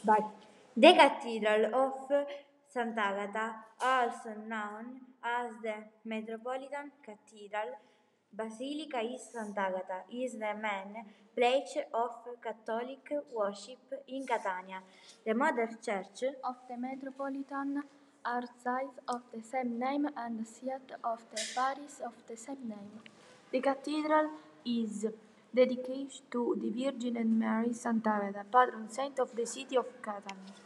The Cathedral of Sant'Agata, also known as the Metropolitan Cathedral Basilica is Sant'Agata, is the main place of Catholic worship in Catania. The mother church of the Metropolitan Archdiocese of the same name and the seat of the parish of the same name. The cathedral is dedicated to the Virgin Mary Sant'Agata, patron saint of the city of Catania.